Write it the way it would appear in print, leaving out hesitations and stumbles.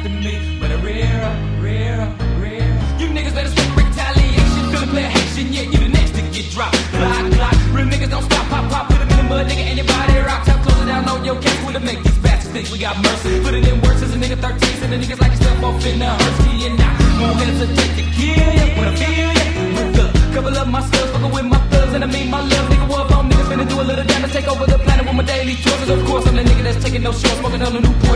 to me, but a rare. You niggas better spit retaliation. Gonna play a Haitian, yeah, you the next to get dropped. Glock, real niggas don't stop, pop, put them in the mud, nigga, anybody rock. Top close it down on your case, we'll make these bastards think we got mercy. Put it in worse as a nigga 13, and the niggas like yourself off in the Hershey, and I won't hesitate to kill ya when I feel ya. With a couple of my slugs, fucking with my thugs, and I mean my love, nigga, what on niggas finna do a little damage, take over the planet with my daily choices. Of course, I'm the nigga that's taking no shorts, smoking on the Newport.